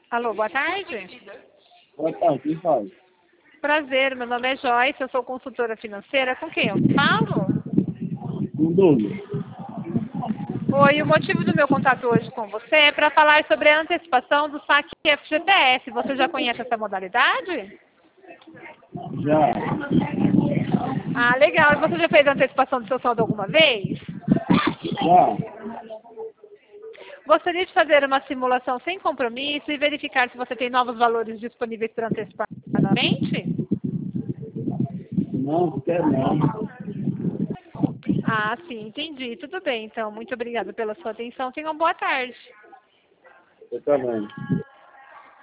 Alô, boa tarde. Boa tarde, quem fala? Prazer, meu nome é Joyce, eu sou consultora financeira. Com quem eu falo? Com Douglas. Oi, o motivo do meu contato hoje com você é para falar sobre a antecipação do saque FGTS. Você já conhece essa modalidade? Já, Ah, legal. E você já fez a antecipação do seu saldo alguma vez? já, Gostaria de fazer uma simulação sem compromisso e verificar se você tem novos valores disponíveis para antecipar novamente? não, quer não. Ah, sim, entendi. Tudo bem, então. Muito obrigada pela sua atenção. Tenha uma boa tarde. Eu também.